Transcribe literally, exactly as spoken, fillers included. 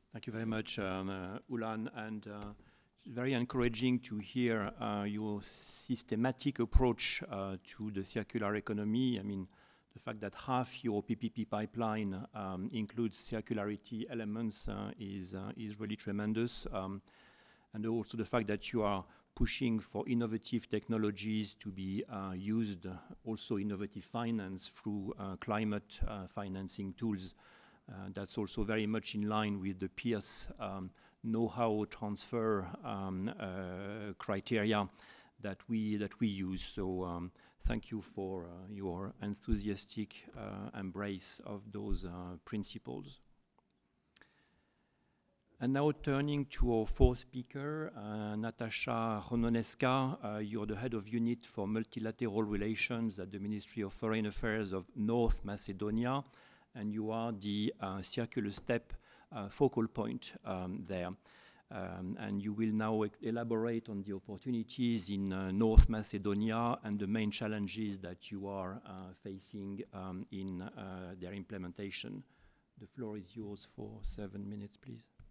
Thank you very much, um, uh, Ulan, and uh, very encouraging to hear uh, your systematic approach uh, to the circular economy. I mean, the fact that half your P P P pipeline um, includes circularity elements uh, is uh, is really tremendous, um, and also the fact that you are pushing for innovative technologies to be uh, used, also innovative finance through uh, climate uh, financing tools. Uh, that's also very much in line with the Pierce um, know-how transfer um, uh, criteria that we that we use. So um, thank you for uh, your enthusiastic uh, embrace of those uh, principles. And now turning to our fourth speaker, uh, Natasha Rononeska. Uh, you're the head of unit for multilateral relations at the Ministry of Foreign Affairs of North Macedonia, and you are the uh, Circular Step uh, focal point um, there. Um, and you will now elaborate on the opportunities in uh, North Macedonia and the main challenges that you are uh, facing um, in uh, their implementation. The floor is yours for seven minutes, please.